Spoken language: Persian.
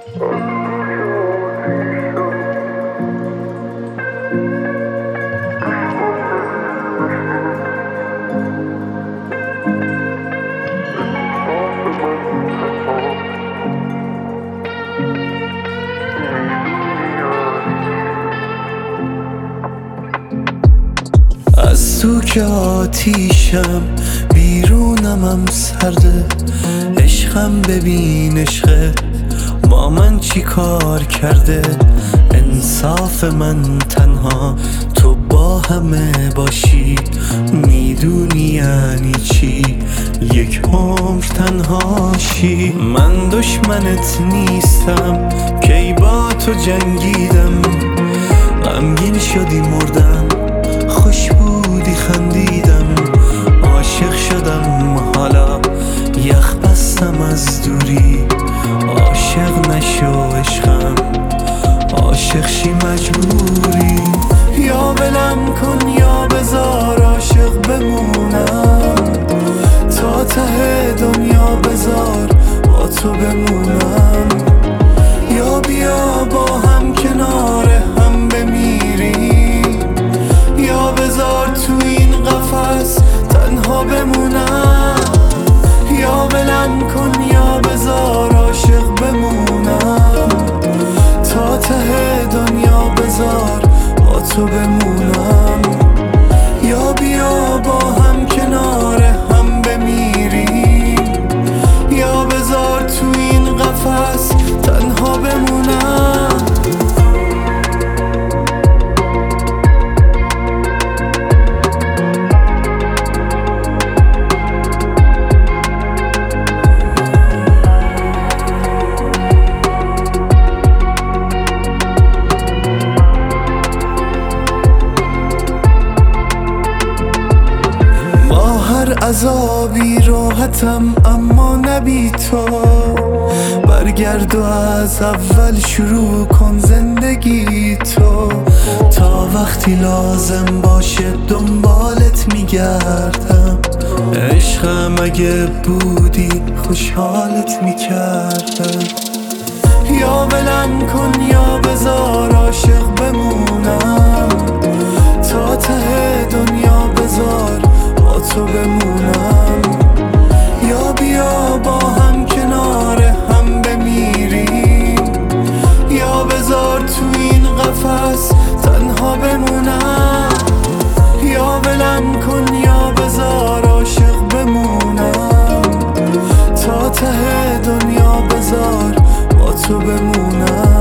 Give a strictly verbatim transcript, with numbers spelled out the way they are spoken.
از تو که آتیشم بیرونم هم سرده، عشقم ببین عشقه با من چی کار کرده. انصاف من تنها تو با همه باشی، میدونی یعنی چی یک عمر تنهاشی. من دشمنت نیستم کی با تو جنگیدم، غمگین شدی مردم خوش بودی خندیدم. عاشق شدم حالا یخ بستم از دوری، عاشق نشو عشقم عاشق شی مجبوری. یا ولم کن یا بذار عاشق بمونم، تا ته دنیا بذار با تو بمونم. یا بیا با هم کنار هم بمیریم، یا بذار تو این قفس تنها بمونم. یا ولم کن یا بذار عاشق بمونم، تا ته دنیا بذار با تو بمونم. یا بیا با هم کنار هم بمیریم، یا بذار تو این قفس تنها بمونم. عذابی راحتم اما نبی تو، برگرد و از اول شروع کن زندگی تو. تا وقتی لازم باشه دنبالت میگردم، عشقم اگه بودی خوشحالت میکردم. یا ولم کن یا بذار عاشق بمونم، تا ته دنیا بذار با تو بمونم. یا بیا با هم کنار هم بمیریم، یا بذار تو این قفس تنها بمونم. یا ولم کن یا بذار عاشق بمونم، تا ته دنیا بذار با تو بمونم.